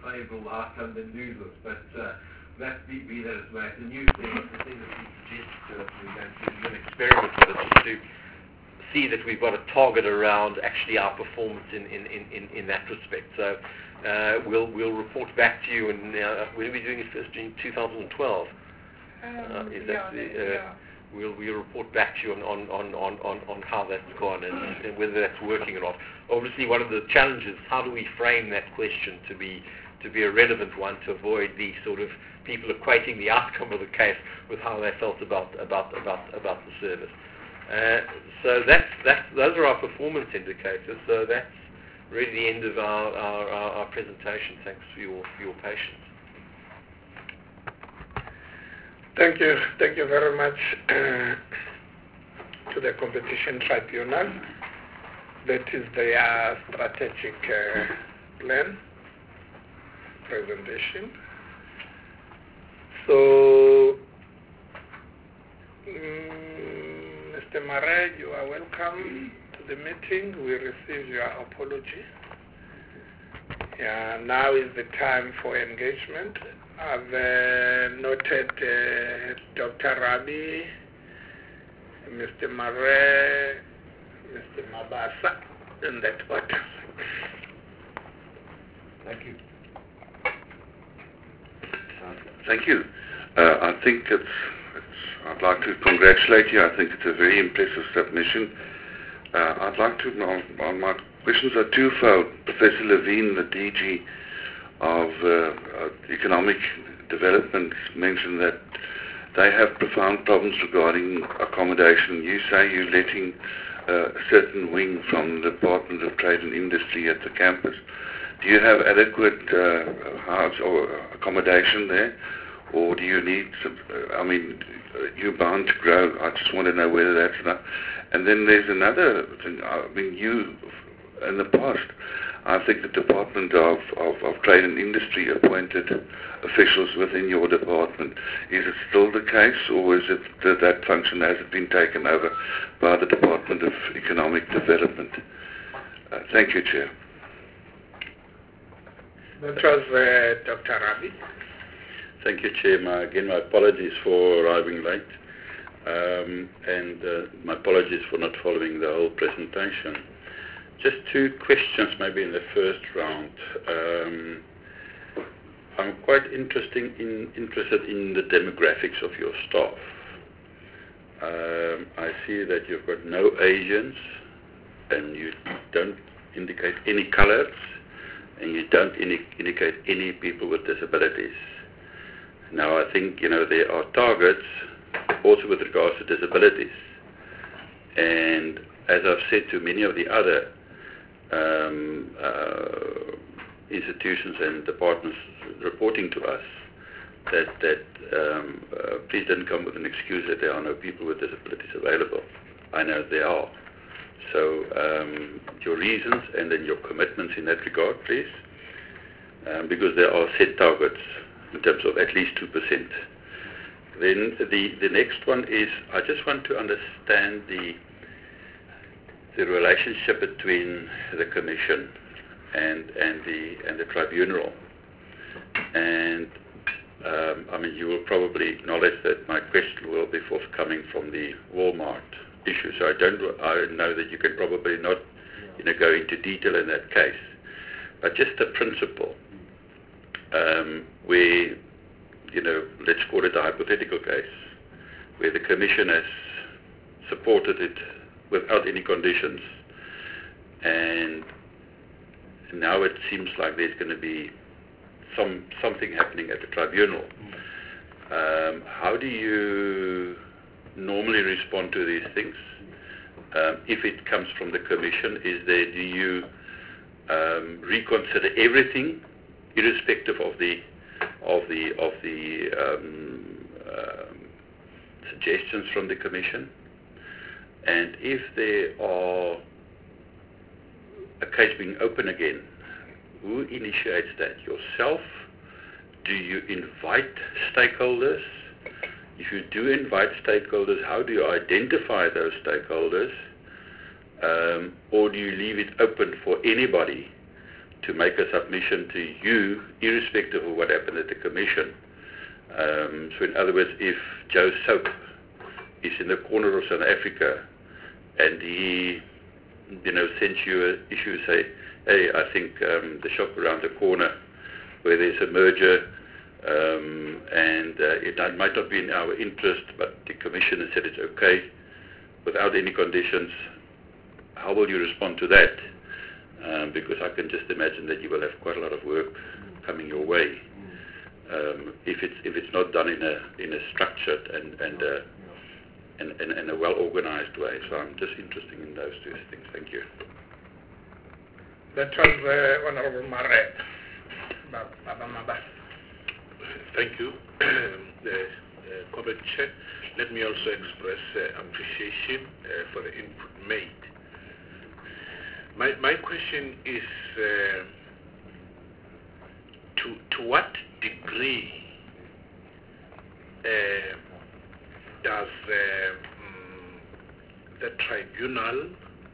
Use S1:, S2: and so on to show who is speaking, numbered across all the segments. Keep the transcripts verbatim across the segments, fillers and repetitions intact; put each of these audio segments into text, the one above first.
S1: favourable outcome than losers. But uh, that be, be that as it may, the new thing, the thing that we suggest to us, we're going to do an experiment with it, is to see that we've got a target around actually our performance in, in, in, in, in that respect. So uh, we'll we'll report back to you, and uh, we'll be doing it first in two thousand twelve.
S2: Um,
S1: uh, is
S2: yeah,
S1: that the, uh,
S2: yeah.
S1: We'll we'll report back to you on, on, on, on, on, on how that's gone and, and whether that's working or not. Obviously, one of the challenges, how do we frame that question to be to be a relevant one, to avoid the sort of people equating the outcome of the case with how they felt about about about about the service. Uh, so that's that's those are our performance indicators. So that's really the end of our, our, our, our presentation. Thanks for your for your patience.
S3: Thank you. Thank you very much uh, to the Competition Tribunal. That is their strategic uh, plan presentation. So, um, Mister Marais, you are welcome to the meeting. We receive your apology. Yeah, now is the time for engagement. I've uh, noted uh, Doctor Rabi, Mister Marais, Mister Mabasa, in that order.
S1: Thank you.
S4: Thank you. Uh, I think it's, it's, I'd like to congratulate you. I think it's a very impressive submission. Uh, I'd like to, my, my questions are twofold. Professor Levine, the D G of uh, uh, Economic Development, mentioned that they have profound problems regarding accommodation. You say you're letting uh, a certain wing from the Department of Trade and Industry at the campus. Do you have adequate uh, house or accommodation there, or do you need some, uh, I mean, you're bound to grow. I just want to know whether that's enough. And then there's another thing. I mean, you, in the past, I think the Department of, of, of Trade and Industry appointed officials within your department. Is it still the case, or is it that, that function has it been taken over by the Department of Economic Development? Uh, thank you, Chair.
S3: That was uh, Doctor Rabi.
S5: Thank you, Chair. My, again, my apologies for arriving late, um, and uh, my apologies for not following the whole presentation. Just two questions, maybe in the first round. Um, I'm quite interesting in, interested in the demographics of your staff. Um, I see that you've got no Asians, and you don't indicate any colors, and you don't indi- indicate any people with disabilities. Now, I think, you know, there are targets also with regards to disabilities. And as I've said to many of the other um, uh, institutions and departments reporting to us, that, that um, uh, please don't come with an excuse that there are no people with disabilities available. I know there are. So um, your reasons and then your commitments in that regard, please, um, because there are set targets in terms of at least two percent. Then the, the next one is, I just want to understand the the relationship between the Commission and and the and the tribunal. And um, I mean, you will probably acknowledge that my question will be forthcoming from the Walmart issue. So I don't I know that you can probably not, you know, go into detail in that case, but just the principle. Um, where, you know, let's call it a hypothetical case, where the Commission has supported it without any conditions, and now it seems like there's going to be some something happening at the tribunal. Um, how do you normally respond to these things? Um, if it comes from the Commission, is there, do you um, reconsider everything, irrespective of the of the of the um, um, suggestions from the Commission? And if there are a case being open again, who initiates that? Yourself? Do you invite stakeholders? If you do invite stakeholders, how do you identify those stakeholders? Um, or do you leave it open for anybody to make a submission to you, irrespective of what happened at the commission. Um, so in other words, if Joe Soap is in the corner of South Africa and he, you know, sends you an issue, say, hey, I think um, the shop around the corner where there's a merger, um, and uh, it might not be in our interest, but the commissioner said it's okay, without any conditions, how will you respond to that? Um, because I can just imagine that you will have quite a lot of work coming your way um, if it's if it's not done in a in a structured and and uh, and, and, and a well organized way. So I'm just interested in those two things. Thank you.
S3: That was uh, Honorable Maret. Baba Mabasa.
S2: Thank you, the uh, Comrade Chair. Let me also express uh, appreciation uh, for the input made. My, my question is, uh, to, to what degree uh, does uh, um, the tribunal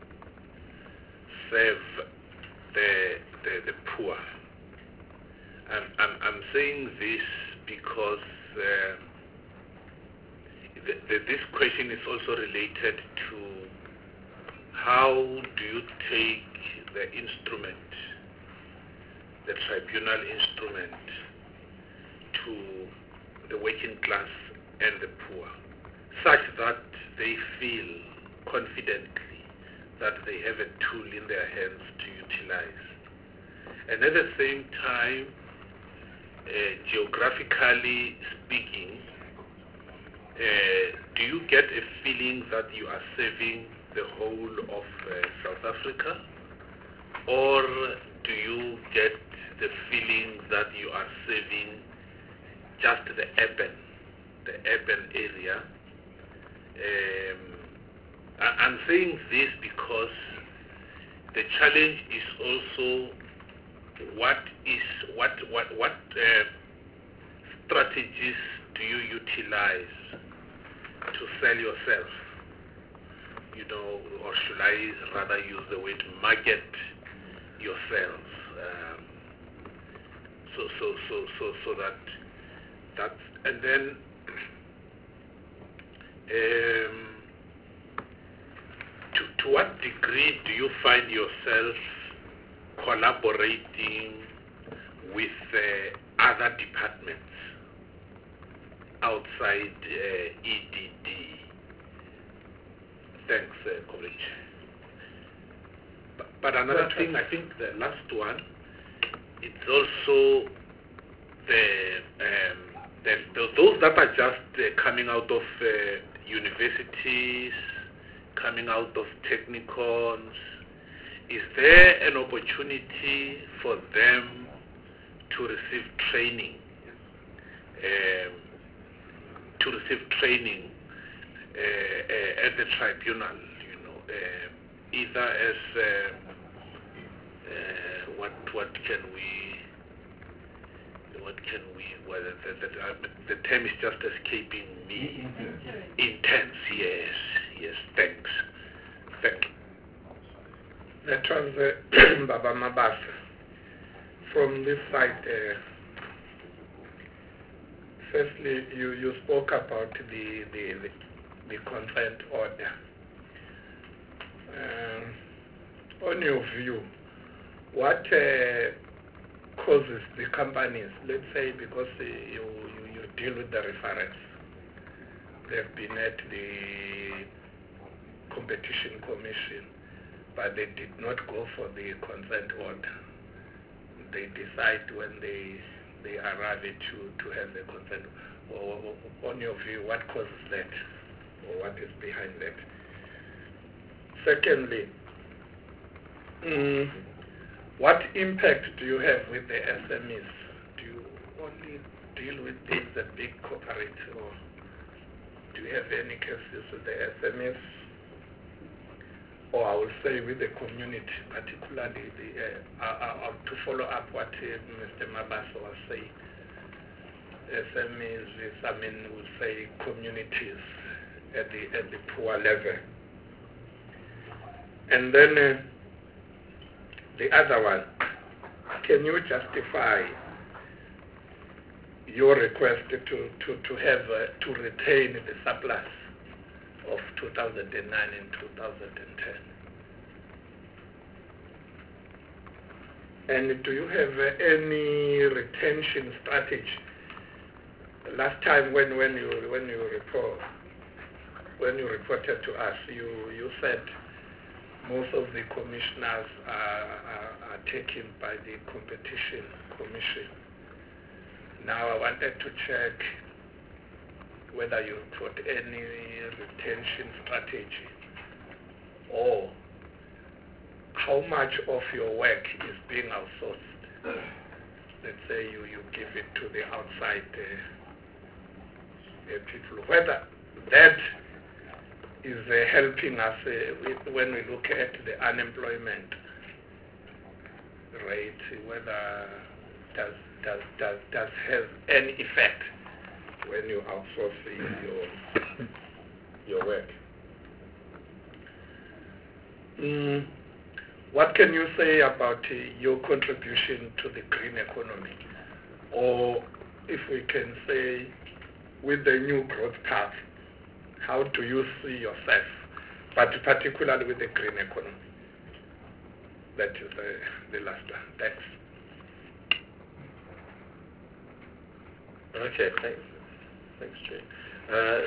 S2: serve the, the, the poor? I'm, I'm, I'm saying this because uh, the, the, this question is also related to how do you take the instrument, the tribunal instrument, to the working class and the poor, such that they feel confidently that they have a tool in their hands to utilize. And at the same time, uh, geographically speaking, uh, do you get a feeling that you are serving the whole of uh, South Africa, or do you get the feeling that you are serving just the urban, the urban area? Um, I, I'm saying this because the challenge is also what is what what what uh, strategies do you utilize to sell yourself? You know, or should I rather use the word market yourself? Um, so, so, so, so, so that that, and then um, to to what degree do you find yourself collaborating with uh, other departments outside uh, E D D? Thanks, uh, Comrade. But, but another thing, I think the last one, it's also the, um, the, the those that are just uh, coming out of uh, universities, coming out of technicons. Is there an opportunity for them to receive training, um, to receive training uh, uh, at the tribunal, you know, uh, either as uh, uh, what what can we what can we well the, the, uh, the term is just escaping me. Intense, yes, yes. Thanks. Thank you.
S3: That was uh, Baba Mabasa. From this side, uh, firstly, you, you spoke about the, the, the, the consent order. Um, on your view, what uh, causes the companies, let's say because uh, you, you, you deal with the reference, they've been at the Competition Commission, but they did not go for the consent order. They decide when they they arrive to, to have the consent. Or, or, on your view, what causes that? Or what is behind that? Secondly, um, what impact do you have with the S M Es? Do you only deal with these, the big corporates, or do you have any cases with the S M Es? Or I will say with the community, particularly the, uh, uh, uh, to follow up what uh, Mister Mabasa was saying. S M Es is, I mean, we'll say communities at the at the poor level. And then uh, the other one, can you justify your request to, to, to have uh, to retain the surplus of two thousand nine and two thousand ten? And do you have uh, any retention strategy? Last time when, when you when you report when you reported to us, you, you said most of the commissioners are, are, are taken by the competition commission. Now I wanted to check whether you put any retention strategy, or how much of your work is being outsourced. Let's say you, you give it to the outside uh, uh, people. Whether that is uh, helping us uh, with, when we look at the unemployment rate, whether does does does does have any effect when you outsource your your work. Mm, what can you say about uh, your contribution to the green economy, or if we can say, with the new growth path, how do you see yourself, but particularly with the green economy? That is the, the last one. Thanks.
S1: Okay, thanks. Thanks, Jay. Uh,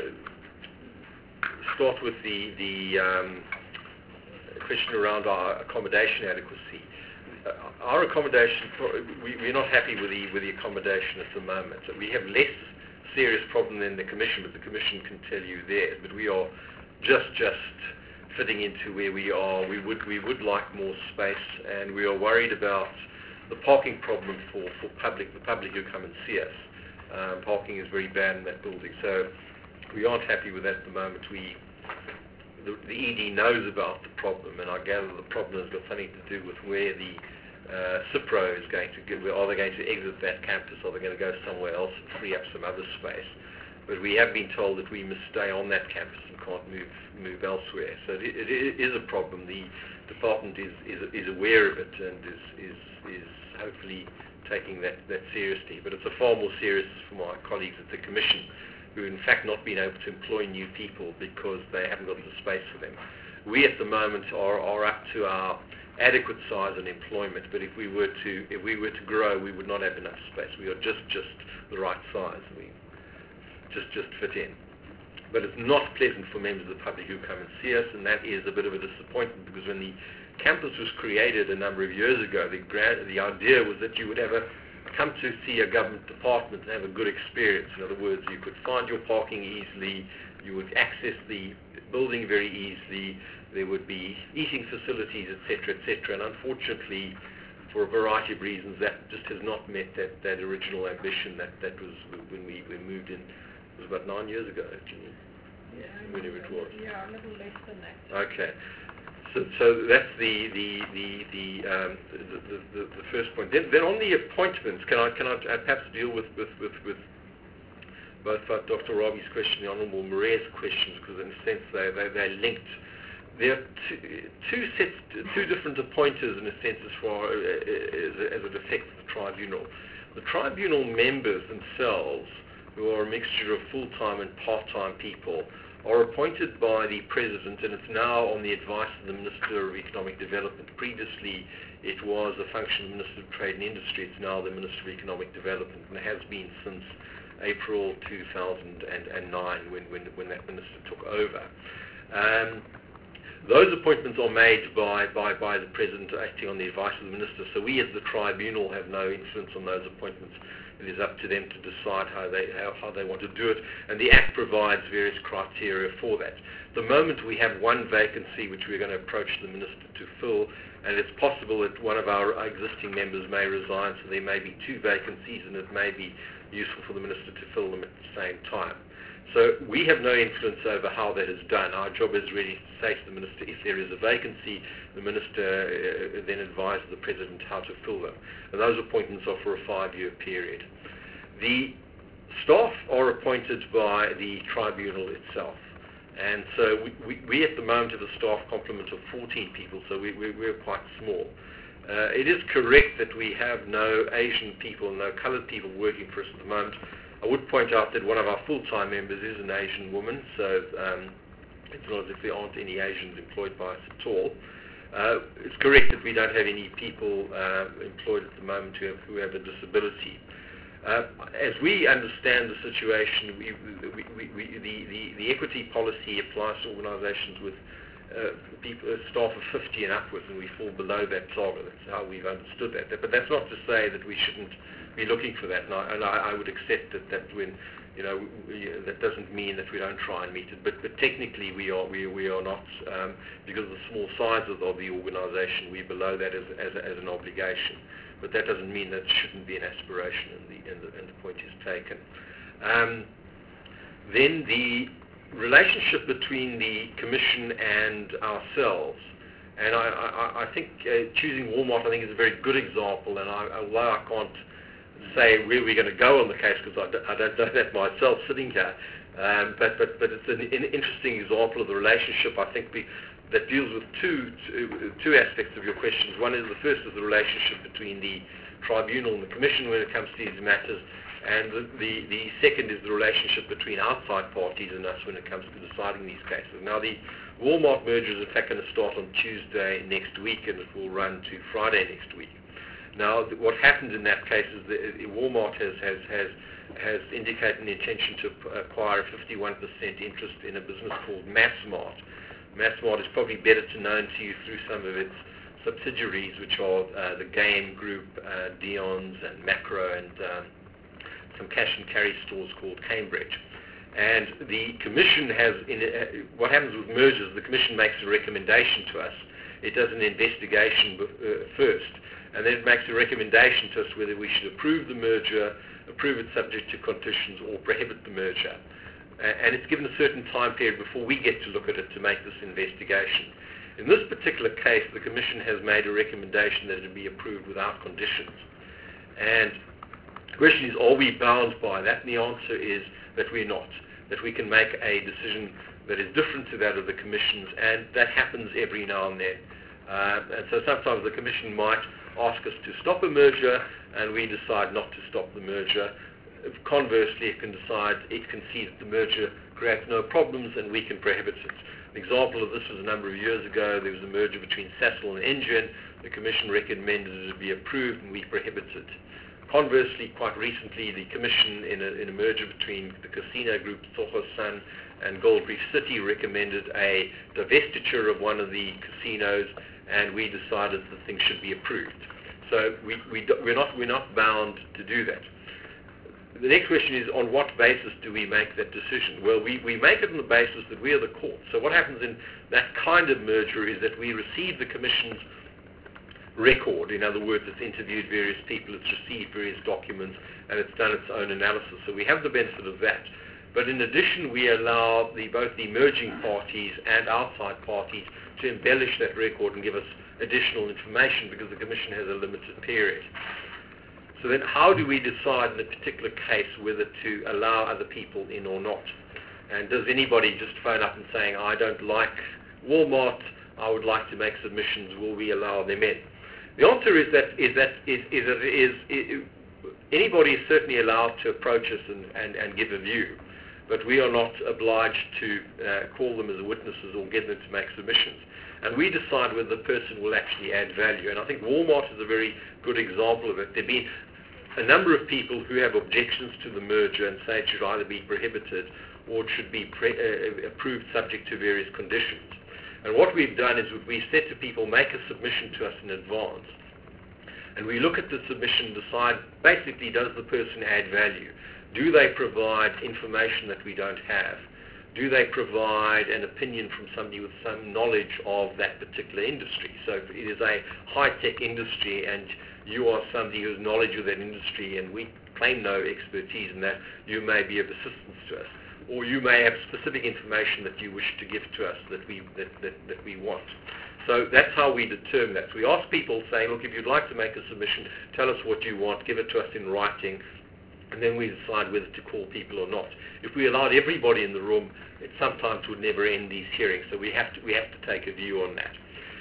S1: start with the, the um, question around our accommodation adequacy. Uh, our accommodation, we, we're not happy with the, with the accommodation at the moment. We have less serious problem than the Commission, but the Commission can tell you theirs. But we are just just fitting into where we are. We would we would like more space, and we are worried about the parking problem for, for public the public who come and see us. Um, parking is very bad in that building, so we aren't happy with that at the moment. We the, the E D knows about the problem, and I gather the problem has got something to do with where the Uh, Cipro is going to get, are they going to exit that campus, or are they going to go somewhere else and free up some other space? But we have been told that we must stay on that campus and can't move move elsewhere. So it, it, it is a problem. The department is, is, is aware of it and is, is, is hopefully taking that, that seriously. But it's a far more serious for my colleagues at the Commission, who in fact not been able to employ new people because they haven't got the space for them. We at the moment are, are up to our adequate size and employment, but if we were to if we were to grow, we would not have enough space. We are just just the right size. We just just fit in. But it's not pleasant for members of the public who come and see us, and that is a bit of a disappointment, because when the campus was created a number of years ago, the gra- the idea was that you would have a come to see a government department and have a good experience. In other words, you could find your parking easily, you would access the building very easily, there would be eating facilities, et cetera, et cetera. And unfortunately, for a variety of reasons, that just has not met that, that original ambition that, that was when we, we moved in. It was about nine years ago, actually.
S6: Yeah,
S1: whenever it was.
S6: Yeah, a little less than that.
S1: Okay. So, so that's the the the the, um, the, the, the the first point. Then, then on the appointments, can I can I uh, perhaps deal with with with, with both uh, Doctor Robbie's question, the Honourable Moreira's questions, because in a sense they they they're linked. There are two, two sets, two different appointers in a sense as far uh, as, as it affects the tribunal. The tribunal members themselves, who are a mixture of full-time and part-time people, are appointed by the President, and it's now on the advice of the Minister of Economic Development. Previously, it was a function of the Minister of Trade and Industry. It's now the Minister of Economic Development, and it has been since April two thousand nine, when, when, when that Minister took over. Um, Those appointments are made by, by, by the President acting on the advice of the Minister, so we as the tribunal have no influence on those appointments. It is up to them to decide how they, how, how they want to do it, and the Act provides various criteria for that. At the moment we have one vacancy which we're going to approach the Minister to fill, and it's possible that one of our existing members may resign, so there may be two vacancies, and it may be useful for the Minister to fill them at the same time. So we have no influence over how that is done. Our job is really to say to the Minister, if there is a vacancy, the Minister uh, then advises the President how to fill them. And those appointments are for a five-year period. The staff are appointed by the tribunal itself. And so we, we, we at the moment have a staff complement of fourteen people, so we, we, we're quite small. Uh, it is correct that we have no Asian people, no colored people working for us at the moment. I would point out that one of our full-time members is an Asian woman, so um, it's not as if there aren't any Asians employed by us at all. Uh, it's correct that we don't have any people uh, employed at the moment who have, who have a disability. Uh, as we understand the situation, we, we, we, we, the, the, the equity policy applies to organizations with uh, people, uh, staff of fifty and upwards, and we fall below that target. That's how we've understood that. But that's not to say that we shouldn't be looking for that, and I, and I, I would accept that, that when, you know, we, that doesn't mean that we don't try and meet it. But, but technically we are, we, we are not, um, because of the small size of, of the organization, we're below that as, as, as an obligation. But that doesn't mean that it shouldn't be an aspiration, and the, and the, and the point is taken. Um, then the relationship between the Commission and ourselves, and I, I, I think uh, choosing Walmart, I think, is a very good example, and I, although I can't say where we're going to go on the case, because I, d- I don't know that myself sitting here, um, but, but, but it's an, an interesting example of the relationship, I think, we, that deals with two, two, two aspects of your questions. One is, the first is the relationship between the tribunal and the Commission when it comes to these matters, and the, the, the second is the relationship between outside parties and us when it comes to deciding these cases. Now, the Walmart merger is in fact going to start on Tuesday next week, and it will run to Friday next week. Now, th- what happened in that case is that uh, Walmart has, has, has, has indicated an intention to p- acquire a fifty-one percent interest in a business called Massmart. Massmart is probably better to known to you through some of its subsidiaries, which are uh, the Game Group, uh, Dion's and Macro, and um, some cash and carry stores called Cambridge. And the Commission has, in, uh, what happens with mergers, the Commission makes a recommendation to us. It does an investigation b- uh, first, and then it makes a recommendation to us whether we should approve the merger, approve it subject to conditions, or prohibit the merger. Uh, and it's given a certain time period before we get to look at it to make this investigation. In this particular case, the Commission has made a recommendation that it be approved without conditions. And the question is, are we bound by that? And the answer is that we're not, that we can make a decision that is different to that of the Commission's, and that happens every now and then. Uh, and so sometimes the Commission might ask us to stop a merger, and we decide not to stop the merger. Conversely, it can decide, it can see that the merger creates no problems, and we can prohibit it. An example of this was a number of years ago. There was a merger between Sasol and Engen. The Commission recommended it be approved, and we prohibited it. Conversely, quite recently, the Commission, in a, in a merger between the casino group Tsogo Sun and Gold Reef City, recommended a divestiture of one of the casinos, and we decided the thing should be approved. So we, we do, we're, not, we're not bound to do that. The next question is, on what basis do we make that decision? Well, we, we make it on the basis that we are the court. So what happens in that kind of merger is that we receive the Commission's record. In other words, it's interviewed various people, it's received various documents, and it's done its own analysis. So we have the benefit of that. But in addition, we allow the, both the merging parties and outside parties to embellish that record and give us additional information, because the Commission has a limited period. So then how do we decide in a particular case whether to allow other people in or not? And does anybody just phone up and saying, I don't like Walmart, I would like to make submissions, will we allow them in? The answer is that is that is, is, is, is anybody is certainly allowed to approach us and, and, and give a view, but we are not obliged to uh, call them as witnesses or get them to make submissions. And we decide whether the person will actually add value. And I think Walmart is a very good example of it. There have been a number of people who have objections to the merger and say it should either be prohibited or it should be pre- uh, approved subject to various conditions. And what we've done is we've said to people, make a submission to us in advance. And we look at the submission and decide, basically, does the person add value? Do they provide information that we don't have? Do they provide an opinion from somebody with some knowledge of that particular industry? So if it is a high-tech industry and you are somebody who has knowledge of that industry and we claim no expertise in that, you may be of assistance to us. Or you may have specific information that you wish to give to us that we, that, that, that we want. So that's how we determine that. So we ask people saying, look, if you'd like to make a submission, tell us what you want, give it to us in writing, and then we decide whether to call people or not. If we allowed everybody in the room, it sometimes would never end these hearings, so we have to, we have to take a view on that.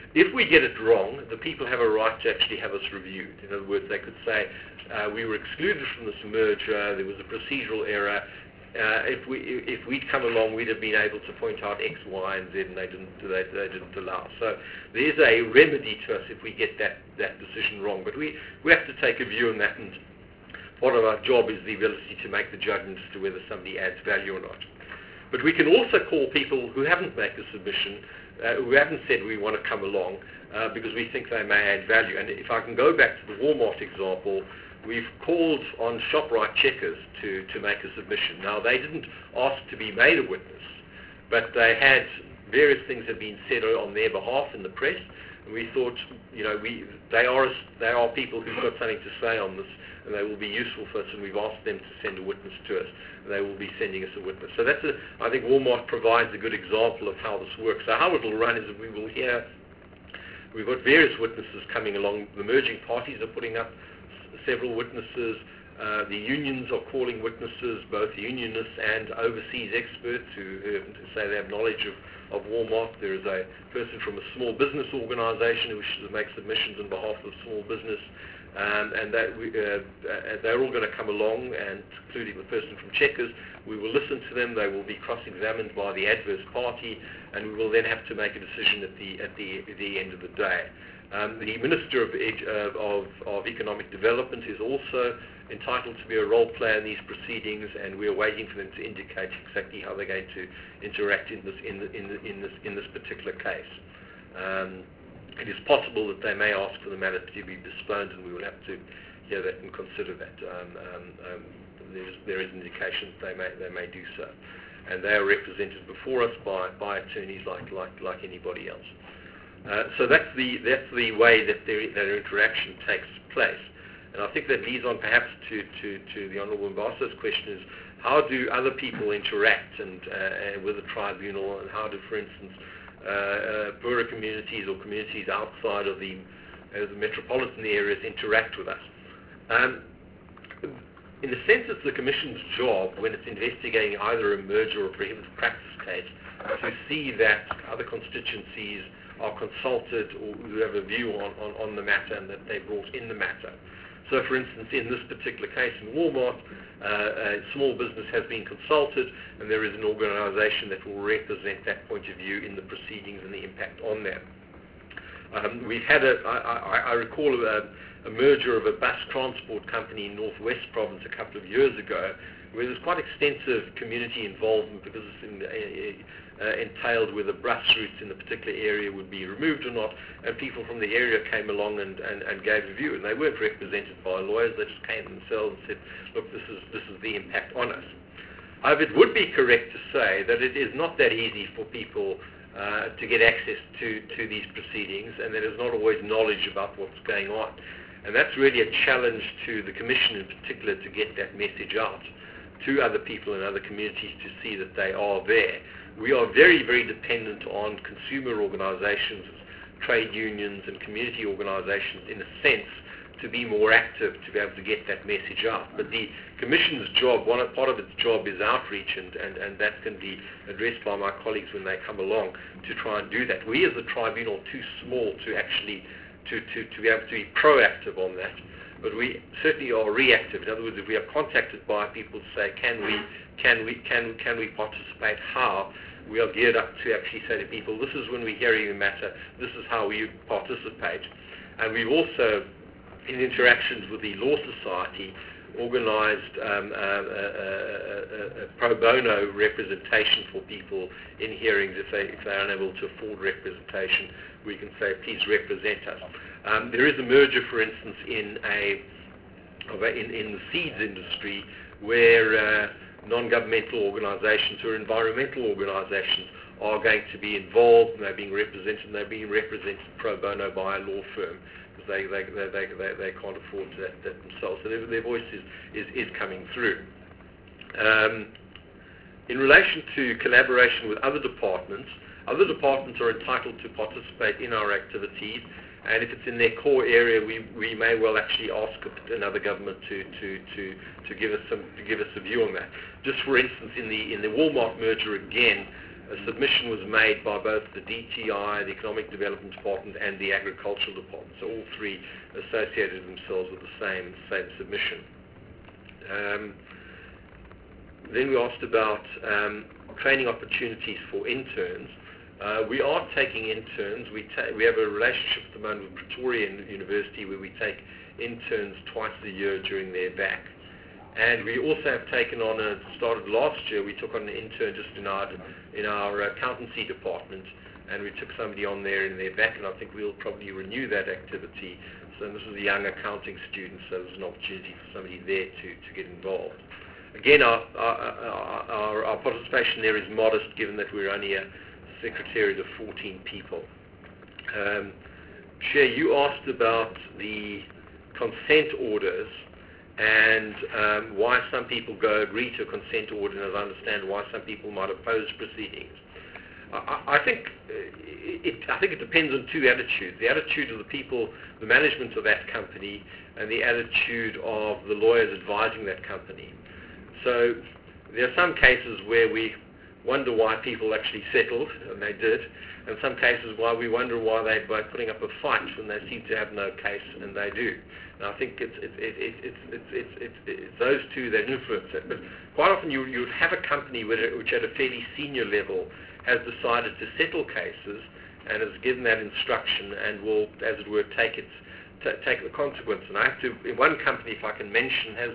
S1: If we get it wrong, the people have a right to actually have us reviewed. In other words, they could say, uh, we were excluded from this merger, there was a procedural error. Uh, if we if we'd come along, we'd have been able to point out X, Y, and Z, and they didn't they, they didn't allow. So there's a remedy to us if we get that, that decision wrong. But we, we have to take a view on that, and part of our job is the ability to make the judgment as to whether somebody adds value or not. But we can also call people who haven't made a submission, uh, who haven't said we want to come along, uh, because we think they may add value. And if I can go back to the Walmart example, we've called on ShopRite Checkers to, to make a submission. Now, they didn't ask to be made a witness, but they had various things had been said on their behalf in the press, and we thought, you know, we they are they are people who've got something to say on this, and they will be useful for us, and we've asked them to send a witness to us, and they will be sending us a witness. So that's a, I think Walmart provides a good example of how this works. So how it will run is that we will hear, we've got various witnesses coming along. The merging parties are putting up several witnesses. Uh, the unions are calling witnesses, both unionists and overseas experts who, who say they have knowledge of, of Walmart. There is a person from a small business organization who wishes to make submissions on behalf of small business. Um, and that we, uh, uh, they're all going to come along, and including the person from Checkers. We will listen to them. They will be cross-examined by the adverse party, and we will then have to make a decision at the at the, at the end of the day. Um, the Minister of, uh, of, of Economic Development is also entitled to be a role player in these proceedings, and we are waiting for them to indicate exactly how they're going to interact in this in, the, in, the, in this in this particular case. Um, It is possible that they may ask for the matter to be postponed, and we will have to hear that and consider that. Um, um, um, there, is, there is an indication that they may they may do so, and they are represented before us by, by attorneys like like like anybody else. Uh, so that's the that's the way that their their interaction takes place, and I think that leads on perhaps to to, to the Honourable Ambassador's question: is how do other people interact and uh, with the tribunal, and how do, for instance, Uh, uh, poorer communities or communities outside of the, uh, the metropolitan areas interact with us. Um, in a sense, it's the Commission's job when it's investigating either a merger or prohibited practice case to see that other constituencies are consulted or who have a view on, on, on the matter and that they're brought in the matter. So, for instance, in this particular case in Walmart, uh, a small business has been consulted, and there is an organization that will represent that point of view in the proceedings and the impact on them. Um, we've had a, I, I, I recall a, a merger of a bus transport company in Northwest Province a couple of years ago, where there's quite extensive community involvement because it's in, uh, uh, entailed whether bus routes in the particular area would be removed or not, and people from the area came along and, and, and gave a view, and they weren't represented by lawyers. They just came themselves and said, look, this is this is the impact on us. However, it would be correct to say that it is not that easy for people uh, to get access to, to these proceedings, and there is not always knowledge about what's going on. And that's really a challenge to the Commission in particular, to get that message out to other people in other communities to see that they are there. We are very, very dependent on consumer organizations, trade unions and community organizations, in a sense, to be more active, to be able to get that message out. But the Commission's job, one part of its job is outreach, and, and, and that can be addressed by my colleagues when they come along to try and do that. We as a tribunal are too small to actually to, to, to be able to be proactive on that, but we certainly are reactive. In other words, if we are contacted by people to say, can we, can we, can, can we participate, how, we are geared up to actually say to people, this is when we're hearing the matter, this is how we participate. And we've also, in interactions with the Law Society, organized um, a, a, a, a pro bono representation for people in hearings. If, they, if they're unable to afford representation, we can say, please represent us. Um, there is a merger, for instance, in, a, of a, in, in the seeds industry, where uh, non-governmental organizations or environmental organizations are going to be involved, and they're being represented, and they're being represented pro bono by a law firm, because they, they, they, they, they, they can't afford that, that themselves. So their, their voice is, is, is coming through. Um, in relation to collaboration with other departments, other departments are entitled to participate in our activities, and if it's in their core area, we, we may well actually ask another government to, to, to, to give us some to give us a view on that. Just for instance, in the in the Walmart merger again, a submission was made by both the D T I, the Economic Development Department, and the Agricultural Department. So all three associated themselves with the same same submission. Um, then we asked about um, training opportunities for interns. Uh, we are taking interns. We, ta- we have a relationship at the moment with Pretoria University where we take interns twice a year during their V A C. And we also have taken on, a, started last year, we took on an intern just in our, in our accountancy department, and we took somebody on there in their V A C, and I think we'll probably renew that activity. So this was a young accounting student, so there's an opportunity for somebody there to, to get involved. Again, our, our, our, our participation there is modest, given that we're only a secretariat of fourteen people. Um, Chair, you asked about the consent orders and um, why some people go agree to a consent order, and as I understand, why some people might oppose proceedings. I, I think it, I think it depends on two attitudes: the attitude of the people, the management of that company, and the attitude of the lawyers advising that company. So there are some cases where we wonder why people actually settled, and they did, and some cases why we wonder why they by putting up a fight when they seem to have no case, and they do. And I think it's it's it, it, it's it's it's it's it's those two that influence it. But quite often you you have a company which, which at a fairly senior level has decided to settle cases and has given that instruction and will, as it were, take it t- take the consequence. And I have to, in one company, if I can mention, has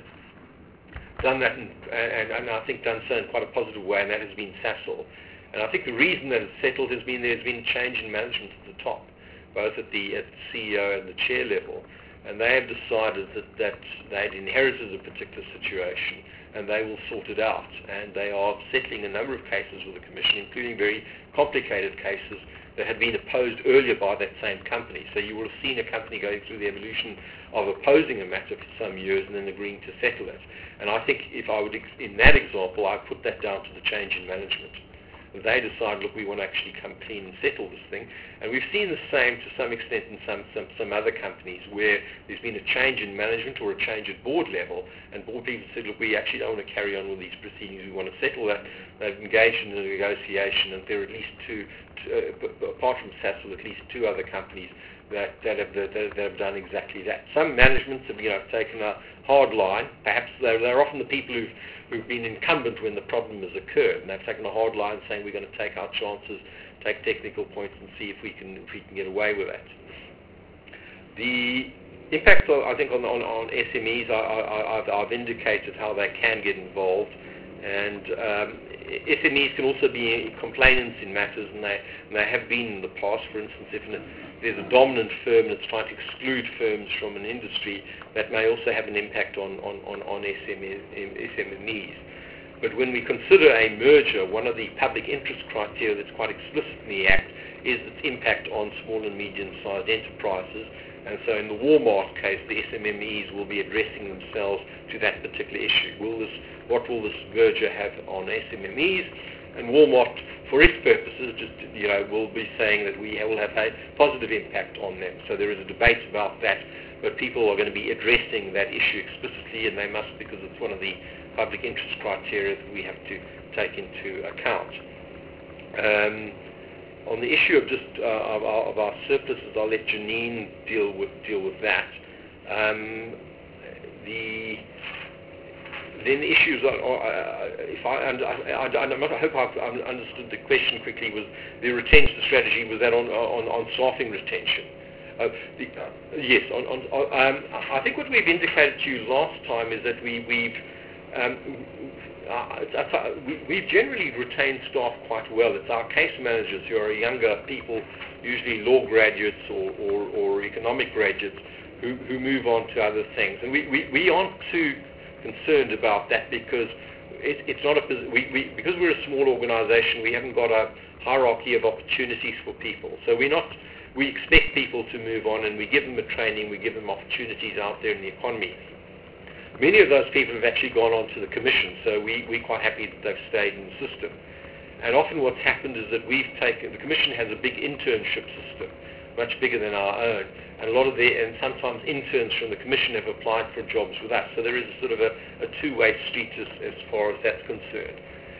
S1: done that in, and, and I think done so in quite a positive way, and that has been Sasol. And I think the reason that it's settled has been there's been change in management at the top, both at the, at the C E O and the chair level, and they have decided that, that they had inherited a particular situation and they will sort it out, and they are settling a number of cases with the Commission, including very complicated cases that had been opposed earlier by that same company. So you will have seen a company going through the evolution of opposing a matter for some years and then agreeing to settle it. And I think if I would, ex- in that example, I put that down to the change in management. They decide, look, we want to actually come clean and settle this thing. And we've seen the same to some extent in some, some, some other companies where there's been a change in management or a change at board level, and board people said, look, we actually don't want to carry on with these proceedings, we want to settle that. They've engaged in a negotiation, and there are at least two, two uh, apart from Sasol, at least two other companies that, that, have, that, that have done exactly that. Some managements have you know, taken a hard line. Perhaps they're, they're often the people who've, who've been incumbent when the problem has occurred, and they've taken a hard line saying we're going to take our chances, take technical points, and see if we can if we can get away with that. The impact, of, I think, on, on, on S M Es, I, I, I've, I've indicated how they can get involved, and um, S M Es can also be complainants in matters, and they, and they have been in the past. For instance, if an, there's a dominant firm that's trying to exclude firms from an industry, that may also have an impact on, on, on, on S M Es. But when we consider a merger, one of the public interest criteria that's quite explicit in the Act is its impact on small and medium-sized enterprises. And so in the Walmart case, the S M Es will be addressing themselves to that particular issue. Will this, what will this merger have on S M Es? And Walmart, for its purposes, just you know, will be saying that we will have a positive impact on them. So there is a debate about that, but people are going to be addressing that issue explicitly, and they must, because it's one of the public interest criteria that we have to take into account. Um, on the issue of just uh, of, our, of our surpluses, I'll let Janine deal with deal with that. Um, the Then the issues are, uh, if I, and I, I, I'm not, I hope I've understood the question quickly, was the retention strategy, was that on, on, on staffing retention? Uh, the, uh, yes, on, on, um, I think what we've indicated to you last time is that we, we've um, uh, we, we've generally retained staff quite well. It's our case managers who are younger people, usually law graduates or, or, or economic graduates, who, who move on to other things. And we, we, we aren't too concerned about that because it, it's not a we, we because we're a small organization, we haven't got a hierarchy of opportunities for people. So we're not we expect people to move on, and we give them a training, we give them opportunities out there in the economy. Many of those people have actually gone on to the Commission, so we, we're quite happy that they've stayed in the system. And often what's happened is that we've taken, the Commission has a big internship system, much bigger than our own, and a lot of the, and sometimes interns from the Commission have applied for jobs with us. So there is a sort of a, a two-way street as, as far as that's concerned.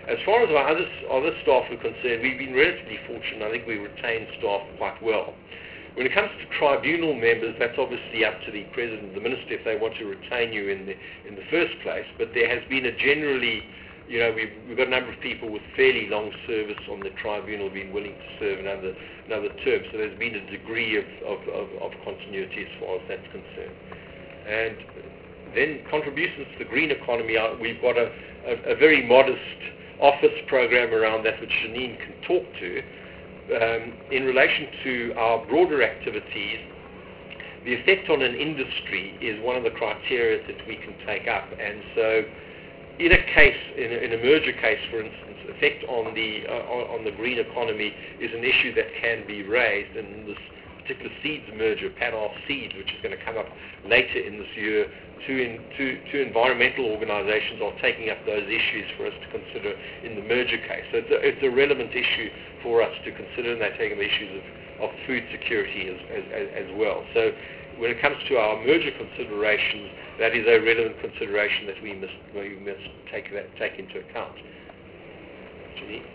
S1: As far as our other, other staff are concerned, we've been relatively fortunate. I think we retain staff quite well. When it comes to tribunal members, that's obviously up to the President and the Minister if they want to retain you in the, in the first place, but there has been a generally, you know, we've, we've got a number of people with fairly long service on the tribunal being willing to serve another, another term, so there's been a degree of, of, of, of continuity as far as that's concerned. And then contributions to the green economy, are, we've got a, a, a very modest office program around that which Janine can talk to. Um, in relation to our broader activities, the effect on an industry is one of the criteria that we can take up, and so in a case, in a, in a merger case, for instance, effect on the uh, on, on the green economy is an issue that can be raised, and this particular seeds merger, Panarch Seeds, which is going to come up later in this year, two, in, two, two environmental organizations are taking up those issues for us to consider in the merger case. So it's a, it's a relevant issue for us to consider, and they're taking the issues of, of food security as, as, as well. So when it comes to our merger considerations, that is a relevant consideration that we must, we must take, that, take into account. Janine?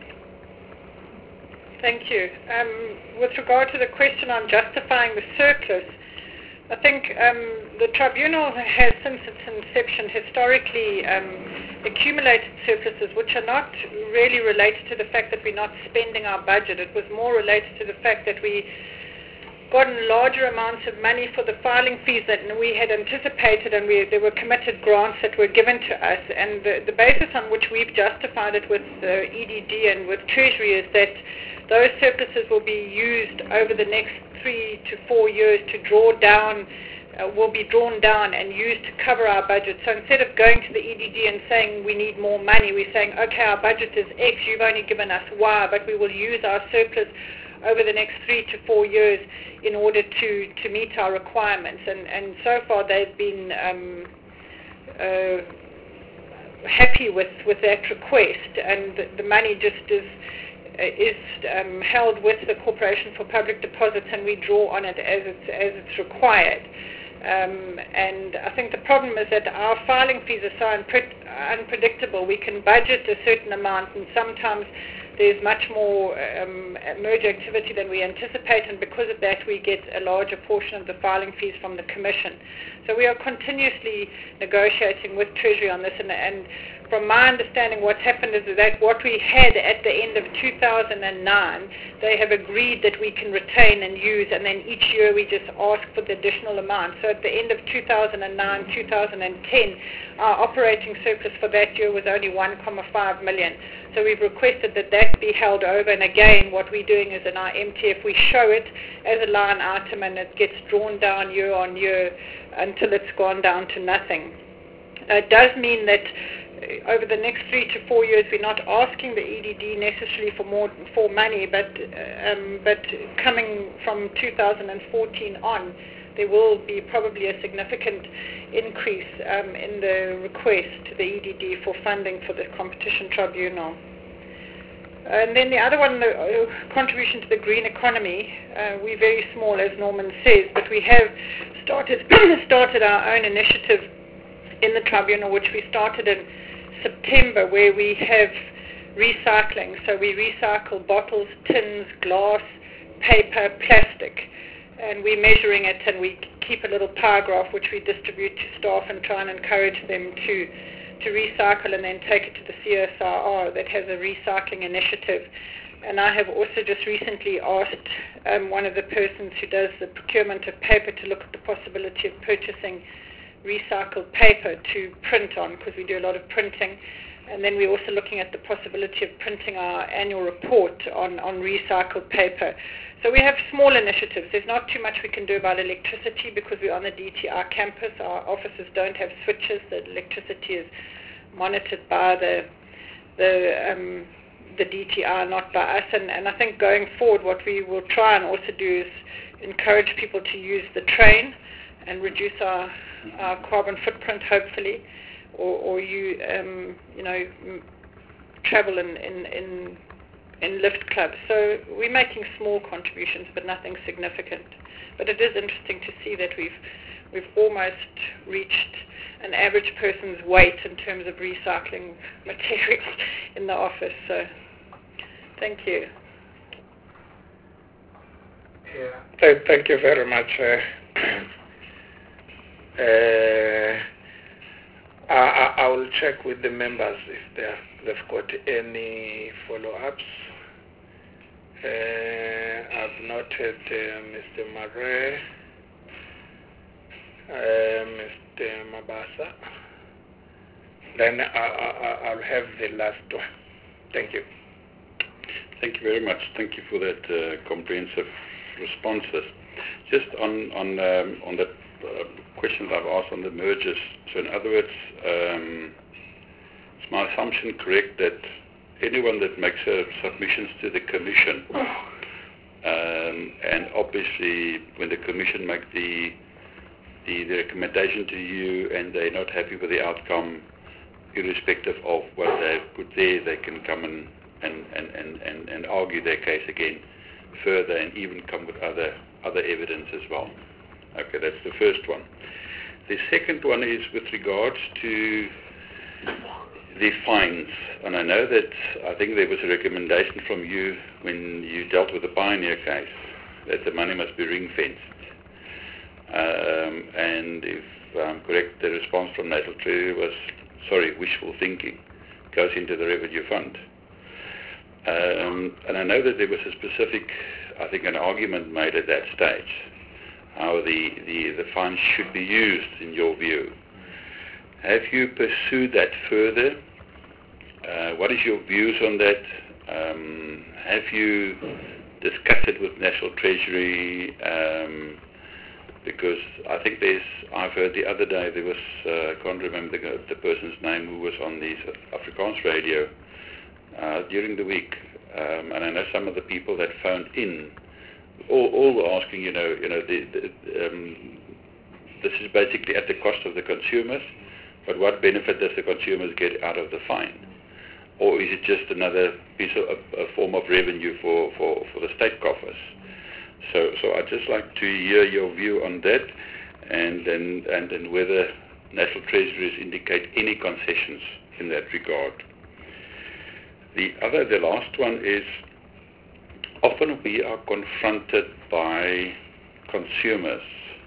S6: Thank you. Um, with regard to the question on justifying the surplus, I think um, the tribunal has, since its inception, historically um, accumulated surpluses which are not really related to the fact that we're not spending our budget. It was more related to the fact that we gotten larger amounts of money for the filing fees that we had anticipated, and we, there were committed grants that were given to us. And the, the basis on which we've justified it with the E D D and with Treasury is that those surpluses will be used over the next three to four years to draw down, uh, will be drawn down and used to cover our budget. So instead of going to the E D D and saying we need more money, we're saying, okay, our budget is X, you've only given us Y, but we will use our surplus over the next three to four years in order to, to meet our requirements. And, and so far they've been um, uh, happy with, with that request, and the, the money just is is um, held with the Corporation for Public Deposits, and we draw on it as it's, as it's required. Um, and I think the problem is that our filing fees are so unpre- unpredictable. We can budget a certain amount, and sometimes there's much more um, merger activity than we anticipate, and because of that we get a larger portion of the filing fees from the Commission. So we are continuously negotiating with Treasury on this, and, and from my understanding what's happened is that what we had at the end of two thousand nine, they have agreed that we can retain and use, and then each year we just ask for the additional amount. So at the end of two thousand nine, two thousand ten, our operating surplus for that year was only one point five million. So we've requested that that be held over, and again what we're doing is in our M T F we show it as a line item, and it gets drawn down year on year until it's gone down to nothing. Uh, it does mean that over the next three to four years we're not asking the E D D necessarily for more for money, but um, but coming from two thousand fourteen on, there will be probably a significant increase um, in the request to the E D D for funding for the Competition Tribunal. And then the other one, the uh, contribution to the green economy, uh, we're very small, as Norman says, but we have started started our own initiative in the tribunal, which we started in September, where we have recycling. So we recycle bottles, tins, glass, paper, plastic, and we're measuring it, and we keep a little pie graph which we distribute to staff and try and encourage them to to recycle, and then take it to the C S I R that has a recycling initiative. And I have also just recently asked um, one of the persons who does the procurement of paper to look at the possibility of purchasing recycled paper to print on, because we do a lot of printing. And then we're also looking at the possibility of printing our annual report on, on recycled paper. So we have small initiatives. There's not too much we can do about electricity because we're on the D T I campus. Our offices don't have switches. The electricity is monitored by the the um, the D T I, not by us. And, and I think going forward what we will try and also do is encourage people to use the train and reduce our, our carbon footprint, hopefully, or, or you um, you know m- travel in, in, in in lift clubs. So we're making small contributions, but nothing significant. But it is interesting to see that we've we've almost reached an average person's weight in terms of recycling materials in the office. So, thank you.
S3: Yeah. Th- thank you very much. Uh, uh, I, I, I will check with the members if they are, they've got any follow-ups. Uh, I've noted uh, Mister Murray, uh, Mister Mabasa. Then I, I, I'll have the last one. Thank you.
S5: Thank you very much. Thank you for that uh, comprehensive responses. Just on on um, on the uh, questions I've asked on the mergers. So in other words, um, is my assumption correct that anyone that makes uh, submissions to the Commission, um, and obviously when the Commission make the, the the recommendation to you and they're not happy with the outcome, irrespective of what they've put there, they can come and and, and, and, and, and argue their case again further and even come with other other evidence as well. Okay, that's the first one. The second one is with regards to the fines, and I know that I think there was a recommendation from you when you dealt with the Pioneer case that the money must be ring-fenced. Um, and if I'm correct, the response from National Treasury was, sorry, wishful thinking, goes into the revenue fund. Um, and I know that there was a specific, I think, an argument made at that stage, how the, the, the funds should be used in your view. Have you pursued that further? Uh, what is your views on that? Um, have you discussed it with National Treasury? Um, because I think there's, I've heard the other day there was, uh, I can't remember the, the person's name who was on the Afrikaans radio uh, during the week, um, and I know some of the people that phoned in, all, all were asking, you know, you know, the, the, um, this is basically at the cost of the consumers, but what benefit does the consumers get out of the fine? Or is it just another piece of a, a form of revenue for, for, for the state coffers? So, so I'd just like to hear your view on that, and and and, and whether National Treasuries indicate any concessions in that regard. The other, the last one is, often we are confronted by consumers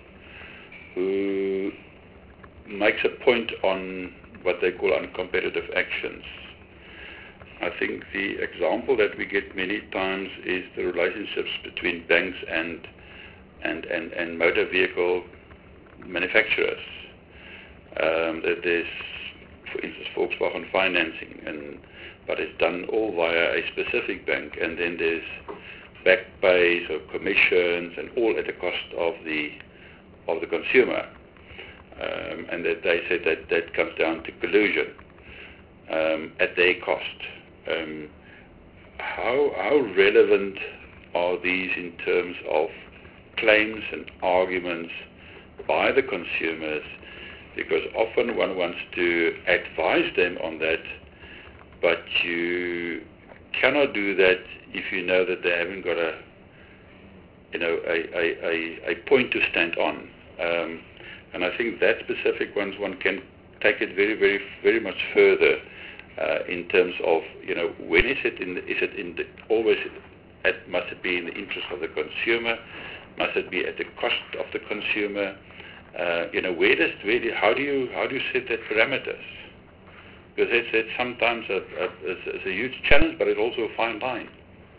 S5: who makes a point on what they call uncompetitive actions. I think the example that we get many times is the relationships between banks and and, and, and motor vehicle manufacturers. Um, that there's, for instance, Volkswagen financing, and but it's done all via a specific bank, and then there's back pays or commissions, and all at the cost of the of the consumer. Um, and that they said that that comes down to collusion um, at their cost. Um, how, how relevant are these in terms of claims and arguments by the consumers? Because often one wants to advise them on that, but you cannot do that if you know that they haven't got a, you know, a, a, a, a point to stand on. Um, and I think that specific ones one can take it very, very, very much further. Uh, in terms of, you know, when is it in the, is it in the, always at, must it be in the interest of the consumer? Must it be at the cost of the consumer? Uh, you know, where does, where do, how do you how do you set that parameters? Because it's, it's sometimes a, a, it's, it's a huge challenge, but it's also a fine line.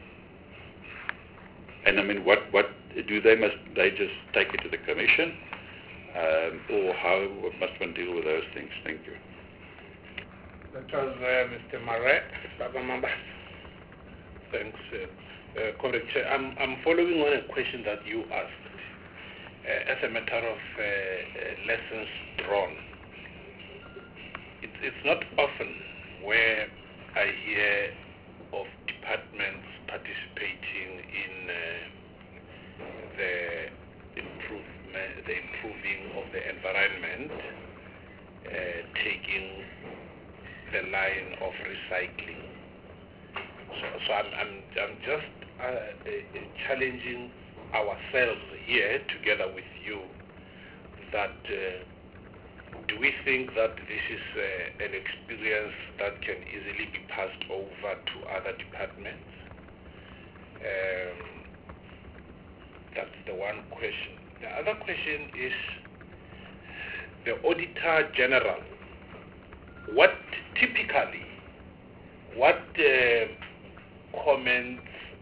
S5: And I mean, what what do they must they just take it to the commission, um, or how must one deal with those things? Thank you.
S3: That was uh, Mister Murray. Baba Mamba.
S2: Thanks, uh, uh, Comrade Chair. I'm, I'm following on a question that you asked uh, as a matter of uh, uh, lessons drawn. It, it's not often where I hear of departments participating in uh, the improvement, the improving of the environment, uh, taking the line of recycling. So, so I'm, I'm, I'm just uh, uh, challenging ourselves here together with you that uh, do we think that this is uh, an experience that can easily be passed over to other departments? Um, that's the one question. The other question is the Auditor General. What typically, what uh, comments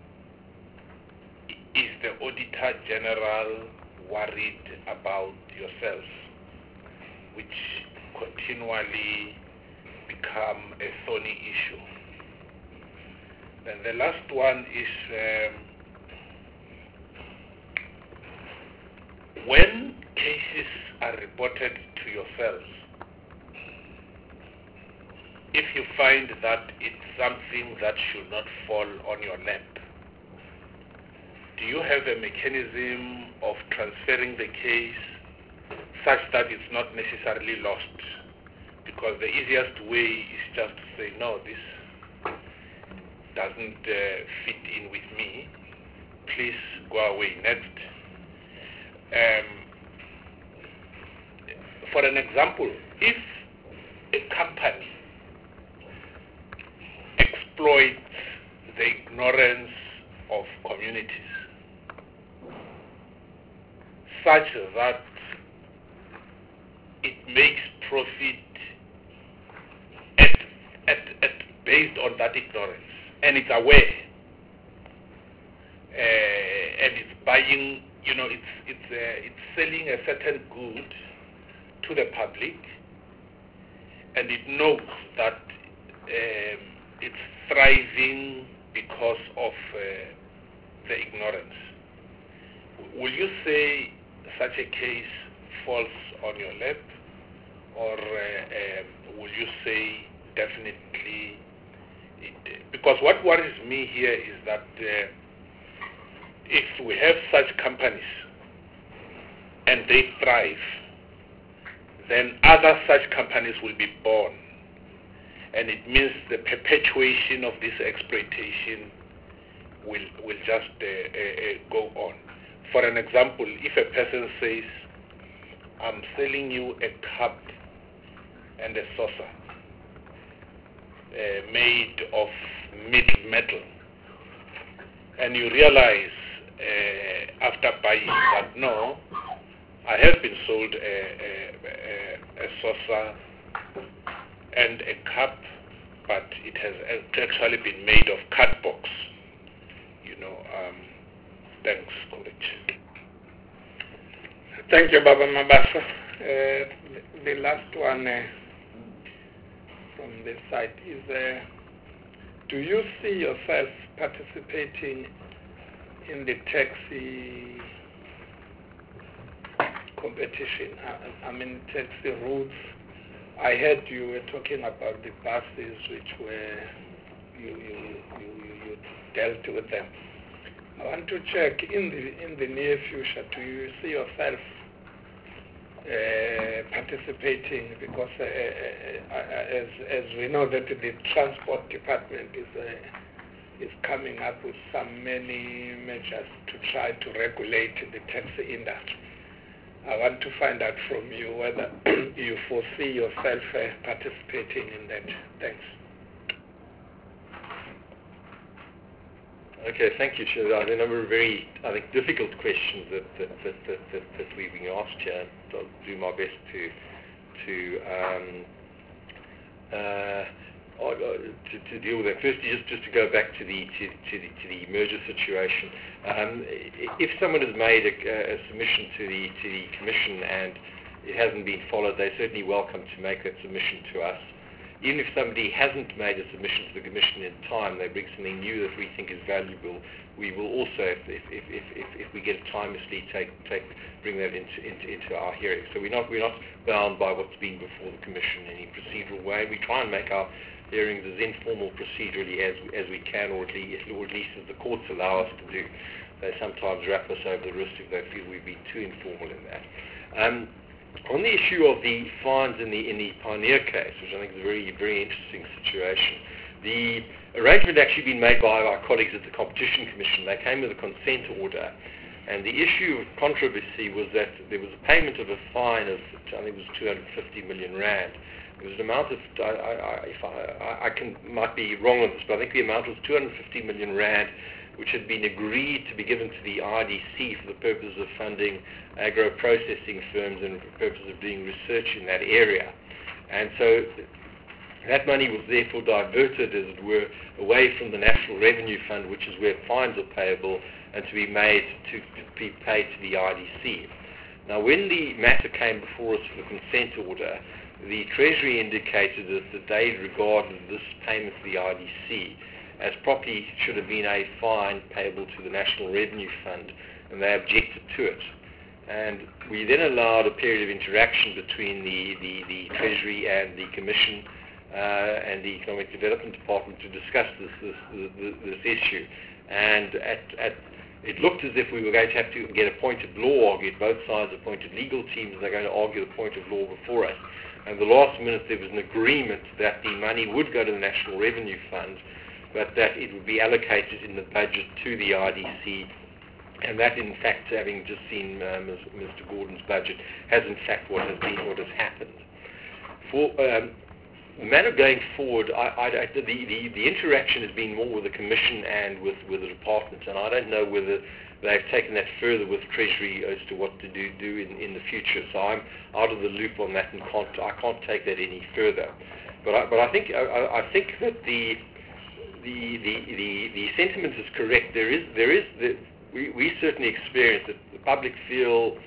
S2: is the Auditor General worried about yourself, which continually become a thorny issue? Then the last one is um, when cases are reported to yourself, if you find that it's something that should not fall on your lap, do you have a mechanism of transferring the case such that it's not necessarily lost? Because the easiest way is just to say, no, this doesn't uh, fit in with me, please go away next. Um, for an example, if a company exploits the ignorance of communities such that it makes profit at, at, at based on that ignorance, and it's aware, uh, and it's buying, you know, it's it's uh, it's selling a certain good to the public, and it knows that um, it's thriving because of uh, the ignorance. Will you say such a case falls on your lap, or uh, um, will you say definitely it, because what worries me here is that uh, if we have such companies and they thrive, then other such companies will be born, and it means the perpetuation of this exploitation will will just uh, uh, go on. For an example, if a person says, I'm selling you a cup and a saucer uh, made of metal, and you realize uh, after buying that, no, I have been sold a, a, a, a saucer and a cup, but it has actually been made of cardbox. You know, um, thanks, College.
S3: Thank you, Baba Mabasa. Uh, the, the last one uh, from this side is, uh, do you see yourself participating in the taxi competition? I, I mean, taxi routes. I heard you were talking about the buses, which were, you, you, you, you dealt with them. I want to check, in the in the near future, do you see yourself uh, participating? Because uh, uh, as as we know that the transport department is uh, is coming up with some many measures to try to regulate the taxi industry. I want to find out from you whether you foresee yourself uh, participating in that. Thanks.
S1: Okay, thank you, Chair. There are a number of very, I think, difficult questions that that, that, that, that, that we've been asked here. I'll do my best to to um, uh, to, to deal with that. Firstly, just, just to go back to the to, to the to the merger situation. Um, if someone has made a, a submission to the to the Commission and it hasn't been followed, they're certainly welcome to make that submission to us. Even if somebody hasn't made a submission to the Commission in time, they bring something new that we think is valuable, we will also, if, if, if, if, if we get it timelessly, take, take, bring that into, into, into our hearing. So we're not, we're not bound by what's been before the Commission in any procedural way. We try and make our hearings as informal procedurally as, as we can, or at, least, or at least as the courts allow us to do. They sometimes wrap us over the wrist if they feel we've been too informal in that. Um, On the issue of the fines in the in the Pioneer case, which I think is a very very interesting situation, the arrangement actually been made by our colleagues at the Competition Commission. They came with a consent order And the issue of controversy was that there was a payment of a fine of, I think it was two hundred fifty million rand. It was an amount of, I, I, I, if I, I can, might be wrong on this, but I think the amount was two hundred fifty million rand, which had been agreed to be given to the I D C for the purpose of funding agro-processing firms and for the purpose of doing research in that area. And so that money was therefore diverted, as it were, away from the National Revenue Fund, which is where fines are payable, and to be made to, to be paid to the I D C. Now, when the matter came before us for the consent order, the Treasury indicated that, that they regarded this payment to the I D C as properly should have been a fine payable to the National Revenue Fund, and they objected to it. And we then allowed a period of interaction between the, the, the Treasury and the Commission uh, and the Economic Development Department to discuss this, this, this, this issue. And at, at, it looked as if we were going to have to get a point of law argued. Both sides appointed legal teams, and they're going to argue the point of law before us. And the last minute there was an agreement that the money would go to the National Revenue Fund, but that it would be allocated in the budget to the I D C. And that, in fact, having just seen um, Mister Gordon's budget, has in fact what has been what has happened. For um, the matter going forward, I, I, the, the, the interaction has been more with the Commission and with, with the Department, and I don't know whether they've taken that further with Treasury as to what to do, do in, in the future. So I'm out of the loop on that and can't, I can't take that any further. But I, but I think I, I think that the the, the the the sentiment is correct. There is there is the, we we certainly experience that the public feel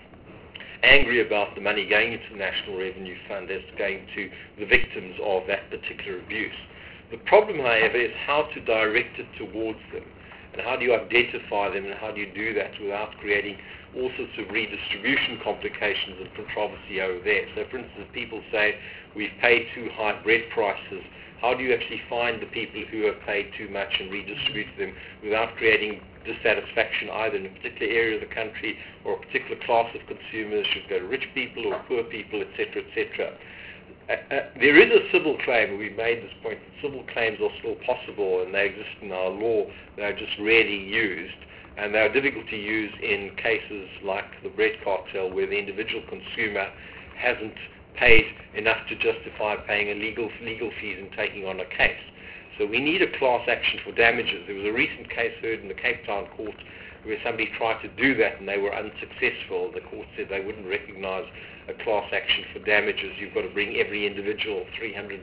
S1: angry about the money going into the National Revenue Fund as going to the victims of that particular abuse. The problem, however, is how to direct it towards them, and how do you identify them, and how do you do that without creating all sorts of redistribution complications and controversy over there. So, for instance, people say we've paid too high bread prices. How do you actually find the people who have paid too much and redistribute them without creating dissatisfaction either in a particular area of the country or a particular class of consumers? Should go to rich people or poor people, et cetera, et cetera. Uh, uh, there is a civil claim, and we've made this point, that civil claims are still possible and they exist in our law. They're just rarely used, and they are difficult to use in cases like the bread cartel, where the individual consumer hasn't paid enough to justify paying a legal legal fees and taking on a case. So we need a class action for damages. There was a recent case heard in the Cape Town court where somebody tried to do that and they were unsuccessful. The court said they wouldn't recognize a class action for damages. You've got to bring every individual, three hundred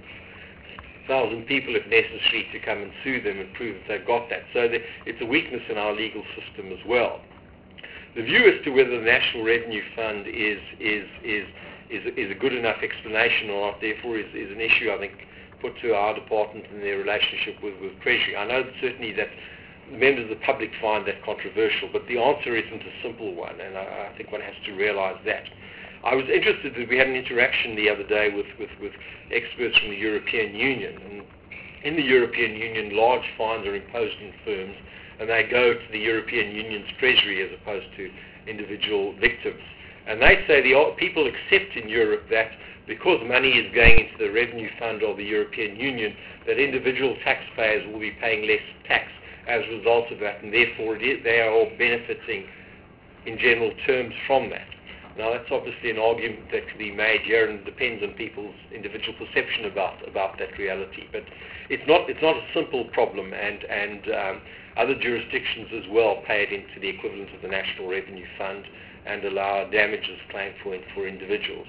S1: thousand people if necessary, to come and sue them and prove that they've got that. So the, it's a weakness in our legal system as well. The view as to whether the National Revenue Fund is is is is, is a good enough explanation or not, therefore, is, is an issue, I think, put to our department and their relationship with, with Treasury. I know certainly that members of the public find that controversial, but the answer isn't a simple one, and I, I think one has to realize that. I was interested that we had an interaction the other day with, with, with experts from the European Union. And in the European Union, large fines are imposed on firms, and they go to the European Union's Treasury as opposed to individual victims. And they say the people accept in Europe that because money is going into the revenue fund of the European Union, that individual taxpayers will be paying less tax as a result of that, and therefore it is, they are all benefiting in general terms from that. Now, that's obviously an argument that can be made here, and it depends on people's individual perception about about that reality. But it's not it's not a simple problem, and and um, other jurisdictions as well pay it into the equivalent of the National Revenue Fund and allow damages claimed for for individuals.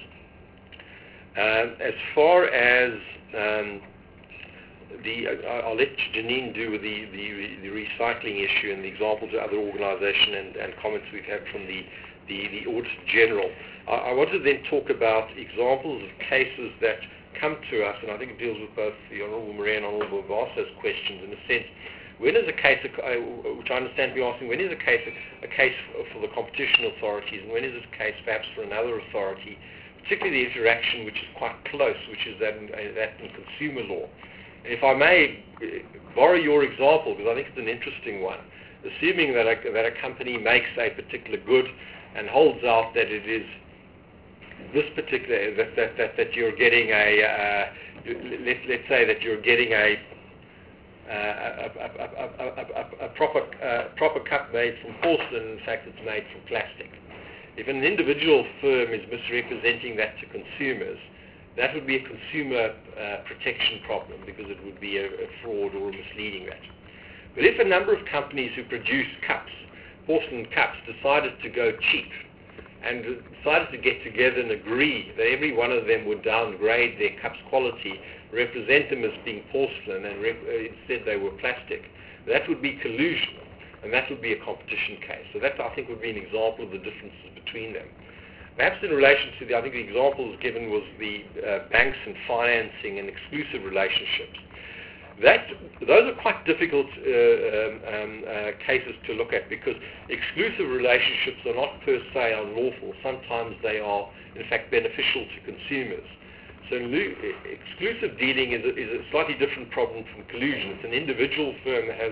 S1: Um, as far as um, the, uh, I'll let Janine do with the, the the recycling issue and the examples of other organisations and, and comments we've had from the the, the Auditor General. I, I want to then talk about examples of cases that come to us, and I think it deals with both the Honourable Marais and Honourable Barso's questions in a sense. When is a case, which I understand you're asking, when is a case a case for the competition authorities, and when is it a case perhaps for another authority, particularly the interaction which is quite close, which is that in, that in consumer law. And if I may borrow your example, because I think it's an interesting one, assuming that a, that a company makes a particular good and holds out that it is this particular, that, that, that, that you're getting a, uh, let, let's say that you're getting a uh, a, a, a, a, a, a proper uh, proper cup made from porcelain. In fact, it's made from plastic. If an individual firm is misrepresenting that to consumers, that would be a consumer uh, protection problem because it would be a, a fraud or misleading that. But if a number of companies who produce cups, porcelain cups, decided to go cheap and decided to get together and agree that every one of them would downgrade their cups' quality, represent them as being porcelain, and rep- uh, instead they were plastic, that would be collusion, and that would be a competition case. So that, I think, would be an example of the differences between them. Perhaps in relation to the, I think the examples given was the uh, banks and financing and exclusive relationships. That, those are quite difficult uh, um, um, uh, cases to look at because exclusive relationships are not per se unlawful. Sometimes they are, in fact, beneficial to consumers. So lo- exclusive dealing is a, is a slightly different problem from collusion. It's an individual firm that has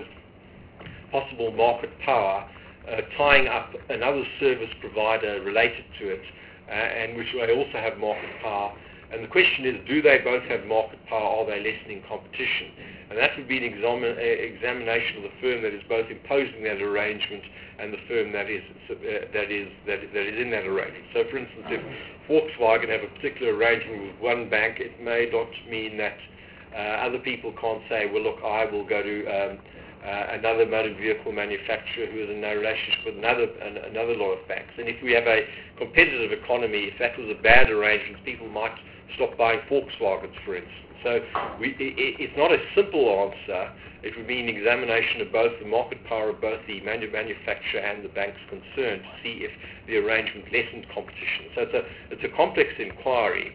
S1: possible market power uh, tying up another service provider related to it, uh, and which they also have market power. And the question is, do they both have market power? Are they lessening competition? And that would be an examin- examination of the firm that is both imposing that arrangement and the firm that is uh, that is that, that is in that arrangement. So, for instance, if Volkswagen have a particular arrangement with one bank, it may not mean that uh, other people can't say, well, look, I will go to um, uh, another motor vehicle manufacturer who is in no relationship with another an, another lot of banks. And if we have a competitive economy, if that was a bad arrangement, people might stop buying Volkswagens, for instance. So we, it, it's not a simple answer. It would be an examination of both the market power of both the manu- manufacturer and the banks concerned to see if the arrangement lessened competition. So it's a, it's a complex inquiry.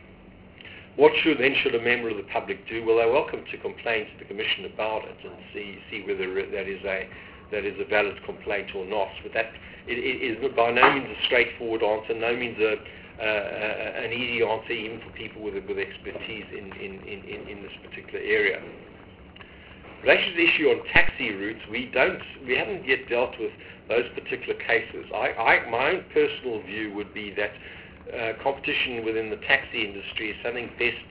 S1: What should then should a member of the public do? Well, they're welcome to complain to the Commission about it and see see whether that is a that is a valid complaint or not. But that it, it is by no means a straightforward answer, no means a Uh, uh, an easy answer even for people with, with expertise in, in, in, in this particular area. In relation to the issue on taxi routes, we don't, we haven't yet dealt with those particular cases. I, I, my own personal view would be that uh, competition within the taxi industry is something best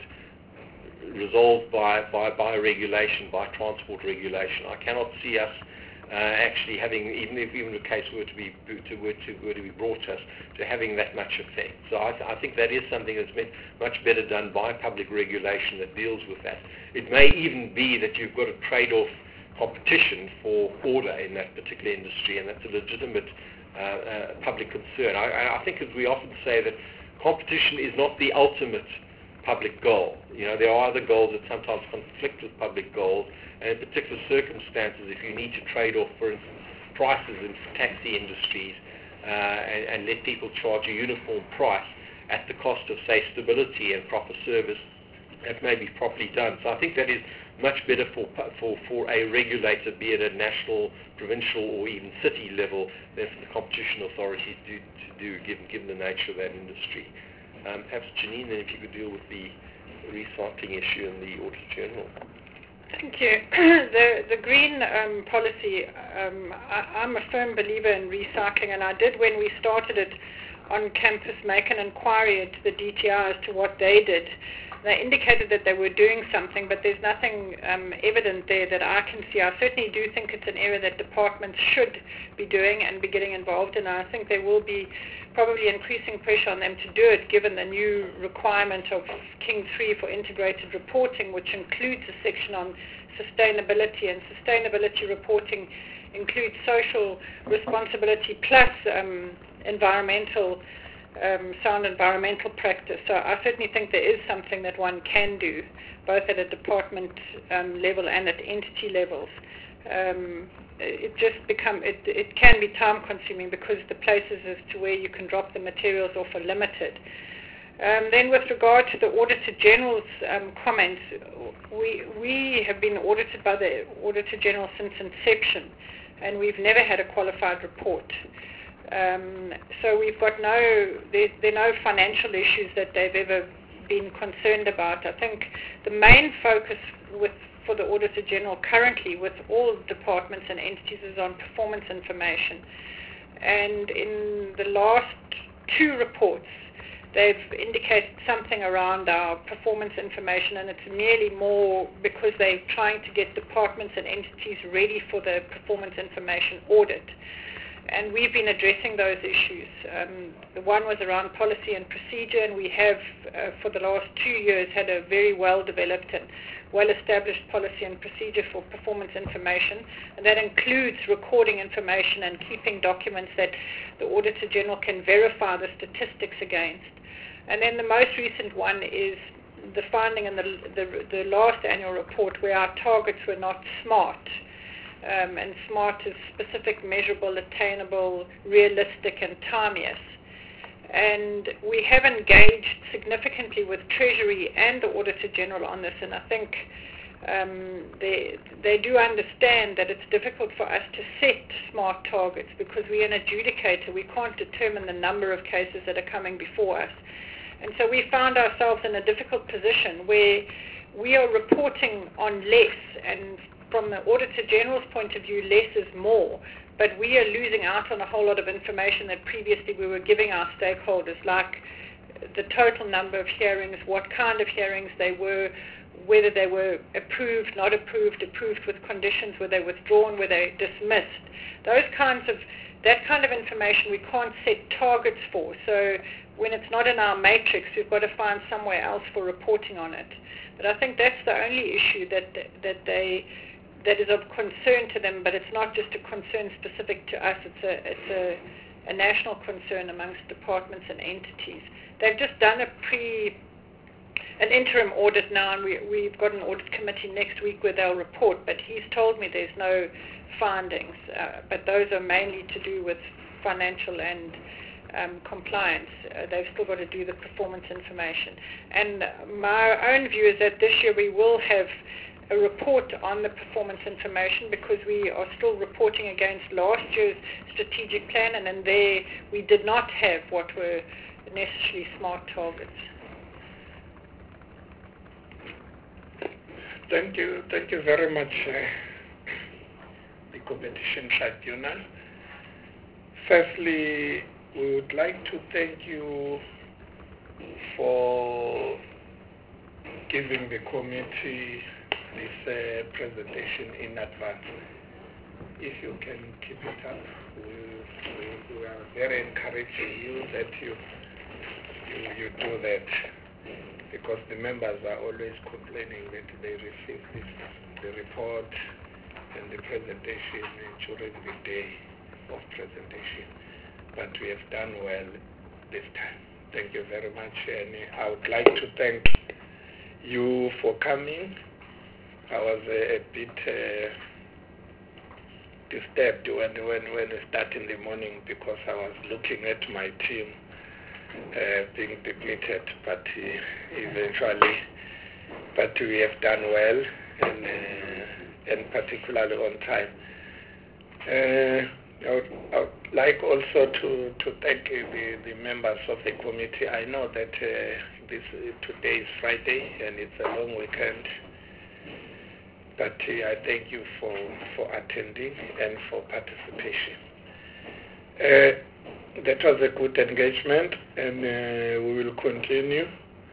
S1: resolved by, by, by regulation, by transport regulation. I cannot see us Uh, actually having, even if even the case were to be to, were, to, were to be brought to us, to having that much effect. So I, th- I think that is something that's been much better done by public regulation that deals with that. It may even be that you've got to trade off competition for order in that particular industry, and that's a legitimate uh, uh, public concern. I, I think, as we often say, that competition is not the ultimate public goal. You know, there are other goals that sometimes conflict with public goals, and in particular circumstances, if you need to trade off, for instance, prices in taxi industries uh, and, and let people charge a uniform price at the cost of, say, stability and proper service, that may be properly done. So I think that is much better for for, for a regulator, be it at national, provincial, or even city level, than for the competition authorities do, to do, given, given the nature of that industry. Um, perhaps Janine, then if you could deal with the recycling issue and the Auditor General.
S6: Thank you. the the green um, policy, um, I, I'm a firm believer in recycling, and I did, when we started it on campus, make an inquiry into the D T I as to what they did. They indicated that they were doing something, but there's nothing um, evident there that I can see. I certainly do think it's an area that departments should be doing and be getting involved in. I think there will be probably increasing pressure on them to do it, given the new requirement of King three for integrated reporting, which includes a section on sustainability, and sustainability reporting includes social responsibility plus um, environmental Um, sound environmental practice. So I certainly think there is something that one can do, both at a department um, level and at entity levels. Um, it just become it, it can be time consuming because the places as to where you can drop the materials off are limited. Um, then with regard to the Auditor General's um, comments, we we have been audited by the Auditor General since inception, and we've never had a qualified report. Um, so we've got no, there, there are no financial issues that they've ever been concerned about. I think the main focus with for the Auditor General currently with all departments and entities is on performance information. And in the last two reports, they've indicated something around our performance information, and it's merely more because they're trying to get departments and entities ready for the performance information audit. And we've been addressing those issues. Um, the one was around policy and procedure, and we have, uh, for the last two years, had a very well-developed and well-established policy and procedure for performance information, and that includes recording information and keeping documents that the Auditor General can verify the statistics against. And then the most recent one is the finding in the, the, the last annual report where our targets were not SMART. Um, and SMART is specific, measurable, attainable, realistic, and timeous. And we have engaged significantly with Treasury and the Auditor General on this, and I think um, they, they do understand that it's difficult for us to set SMART targets because we're an adjudicator. We can't determine the number of cases that are coming before us. And so we found ourselves in a difficult position where we are reporting on less, and from the Auditor General's point of view, less is more, but we are losing out on a whole lot of information that previously we were giving our stakeholders, like the total number of hearings, what kind of hearings they were, whether they were approved, not approved, approved with conditions, were they withdrawn, were they dismissed. Those kinds of, that kind of information we can't set targets for. So when it's not in our matrix, we've got to find somewhere else for reporting on it. But I think that's the only issue that that they that is of concern to them, but it's not just a concern specific to us, it's a, it's a, a national concern amongst departments and entities. They've just done a pre, an interim audit now, and we, we've got an audit committee next week where they'll report, but he's told me there's no findings, uh, but those are mainly to do with financial and um, compliance. Uh, they've still got to do the performance information. And my own view is that this year we will have a report on the performance information because we are still reporting against last year's strategic plan, and in there we did not have what were necessarily SMART targets.
S3: Thank you. Thank you very much, uh, the Competition Tribunal. Firstly, we would like to thank you for giving the committee this uh, presentation in advance. If you can keep it up, we, we, we are very encouraging you that you, you, you do that, because the members are always complaining that they receive this, the report and the presentation during the day of presentation. But we have done well this time. Thank you very much, and I would like to thank you for coming. I was a, a bit uh, disturbed when, when, when I started in the morning because I was looking at my team uh, being depleted, but uh, eventually, but we have done well, and, uh, and particularly on time. Uh, I, would, I would like also to, to thank uh, the, the members of the committee. I know that uh, this uh, today is Friday and it's a long weekend. But uh, I thank you for, for attending and for participation. Uh, that was a good engagement, and uh, we will continue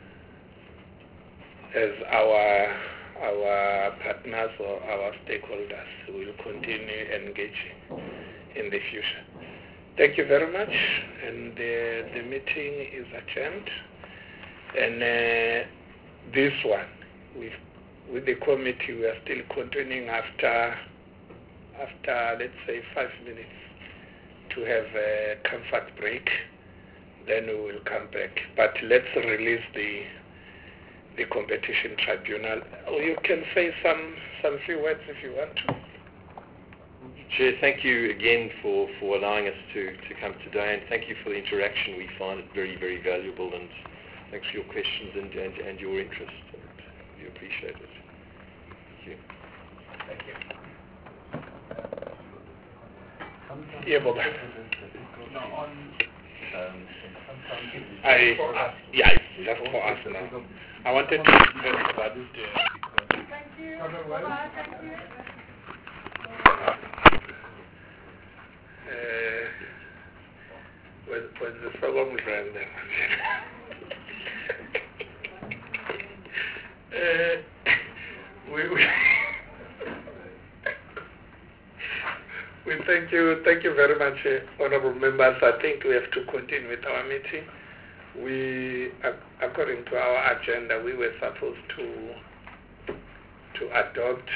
S3: as our, our partners or our stakeholders. We will continue engaging in the future. Thank you very much, and uh, the meeting is adjourned. And uh, this one, we've with the committee, we are still continuing after, after let's say, five minutes to have a comfort break. Then we will come back. But let's release the the competition tribunal. Or you can say some some few words if you want to.
S1: Chair, thank you again for, for allowing us to, to come today, and thank you for the interaction. We find it very, very valuable, and thanks for your questions and, and, and your interest. We appreciate it.
S3: Thank you. Yeah, Bob.
S7: No, on, um,
S3: I, for us. Yeah, just for us now. I wanted to address that.
S8: Thank you. Bye-bye. Thank you.
S3: Uh, Wenziswa umdlwane. Uh, we, we, we thank you, thank you very much, uh, honourable members. I think we have to continue with our meeting. We, uh, according to our agenda, we were supposed to to adopt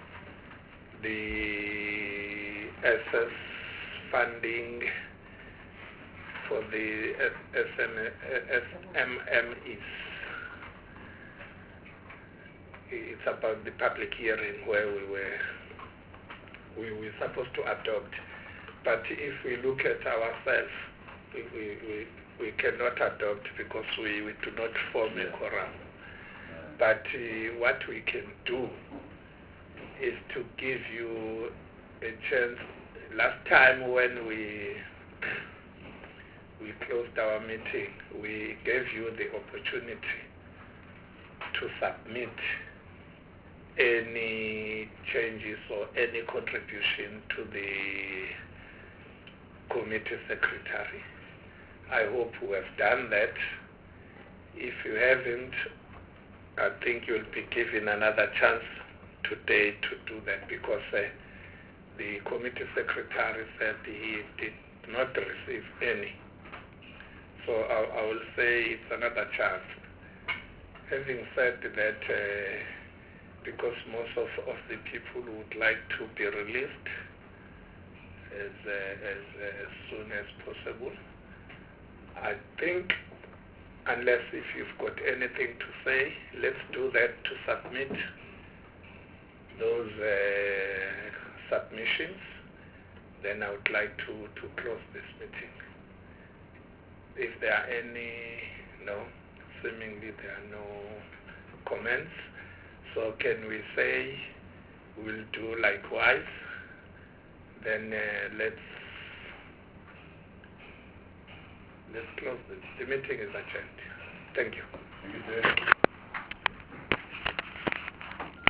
S3: the S S funding for the S M Es. It's about the public hearing where we were we were supposed to adopt. But if we look at ourselves, we, we, we, we cannot adopt because we, we do not form a quorum. But uh, what we can do is to give you a chance. Last time when we we closed our meeting, we gave you the opportunity to submit any changes or any contribution to the committee secretary. I hope we have done that. If you haven't, I think you'll be given another chance today to do that, because uh, the committee secretary said he did not receive any. So I, I will say it's another chance. Having said that, uh, because most of, of the people would like to be released as, uh, as, uh, as soon as possible, I think, unless if you've got anything to say, let's do that to submit those uh, submissions. Then I would like to, to close this meeting. If there are any, no, seemingly there are no comments. So can we say we'll do likewise? Then uh, let's let's close this. The meeting is adjourned. Thank you.
S7: Thank you, sir.